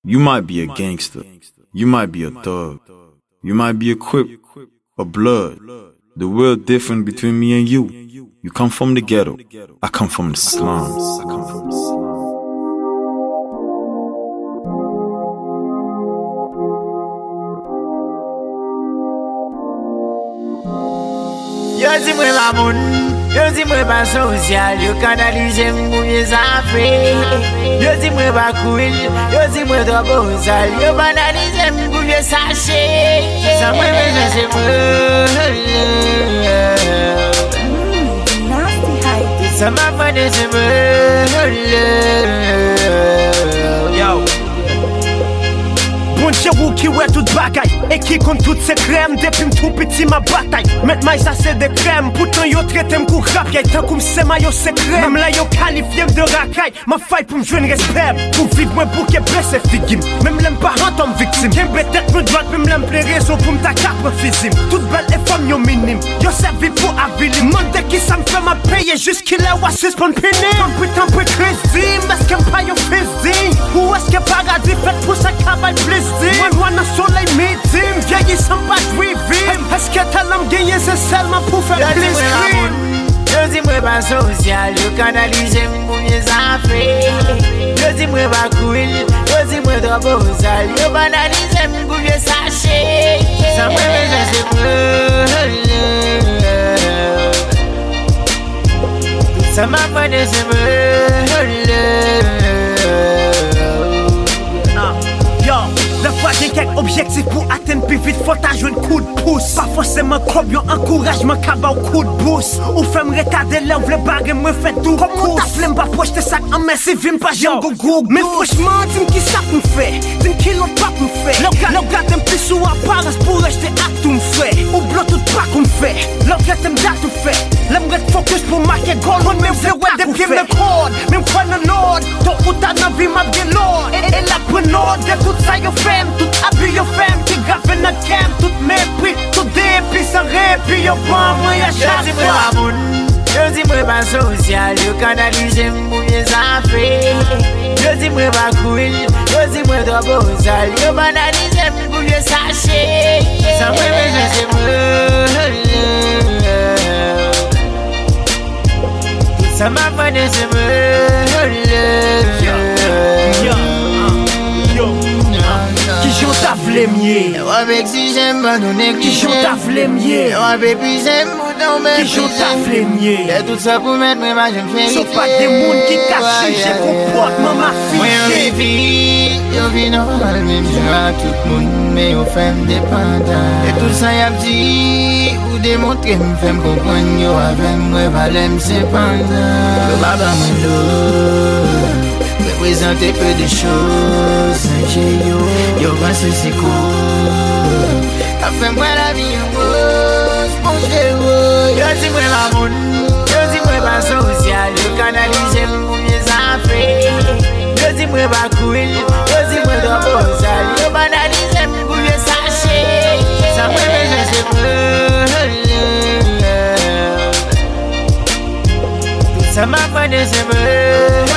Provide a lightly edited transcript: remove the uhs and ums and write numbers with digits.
You might be a gangster. You might be a thug. You might be a Crip, a Blood. The real difference between me and you. You come from the ghetto. I come from the slums. Yo di mwen pa moun, yo di mwen pa sosyal, yo kanalize mbouye zafre. Yo di mwen pa cool, yo di mwen to bozal, yo banalize mbouye sachet. Sa mwen beje se mwen, sa mwen fane se mwen. Yo Bon Dieu qui ouais toute bagaille et qui compte toutes ces crèmes depuis tout petit ma bataille. Maintenant ça c'est des crèmes, pourtant yo traité m'kou rap y'a tant comme c'est ma yo secret. Même là yo qualifié de racaille, ma faille pour m'jouer respect. Pour vivre moi bouquet blessé figim. Même les parents tombent victimes. Qu'un peut-être me droite, même les plaies raison pour m'tacapre physim. Toutes belles et femmes yo minime, yo servi pour avilim. Monde qui ça me fait ma payer jusqu'il est ou à suspendre péné. Tant peu crazy, est-ce qu'un pas yo fizzy? Ou est-ce que paradis fait pour ça cabal plaisir? Moi loin dans soleil midi, vieilli sans pas jouer vite. Est-ce que t'as l'homme gagné c'est seulement pour faire plaisir? Yo di mwen pa sosyal, yo kanalize mbouye zafre. Yo di mwen pa cool, yo di mwen to bozal, yo banalize mbouye sachet. Sa mwen beje se mwen, sa mwen fane se mwen. La fois j'ai quelques objectifs pour atteindre plus vite, faut t'ajouter un coup de pouce. Pas forcément comme yon encouragement qu'à au coup de boost. Ou fait me retarder là, ou le bague me fait tout. Comme ta flemme pas projeter ça en mer, si vim pas j'en go go. Mais franchement, dis-moi qui ça me fait, dis-moi qui l'autre pas me fait. L'autre gars t'aime plus sous apparence pour acheter à tout me fait. Ou bloc tout pas qu'on fait, l'autre gars t'aime tout fait. L'aimerait focus pour marquer goal, on me fait ouais des pieds me code. Même pas le nord, ton ou ta n'a vie m'a bien l'or. Et la prenode de tout ça yo fait. Tout habille yo femme qui grave notre cam, tout mépris, tout dépit sans répit, yo prends moi à chaque fois. Yo di mwen pa sosyal, yo kanalize mbouye zafre. Yo di mwen pa cool, yo di mwen to bozal, yo banalize mbouye sachet. Sa mwen beje se mwen, sa mwen fane se mwen. Qui j'en taf les miens? Avec si j'aime pas donner Qui j'en taf les miens? Avec puis j'aime pour tomber. Qui j'en taf les miens? Et tout ça pour mettre mes mains, je me fais. Sont pas des mouns qui cachent, j'ai comportement ma fille. Yo vi normal, même je à tout le monde, mais yo femme dépendant. Et tout ça y'a dit, ou démontrer, me fait comprendre, yo avec moi, valem cependant. Yo baba m'lo. Représenter peu de choses, yo pense c'est cool. A fait moi la vie en rose, bon j'ai. Yo di mwen pa moun, yo di mwen pa sosyal, yo kanalize mbouye zafre. Yo di mwen pa cool, yo di mwen to bozal, yo banalize mbouye sachet. Sa mwen beje se mwen, sa mwen fane se mwen.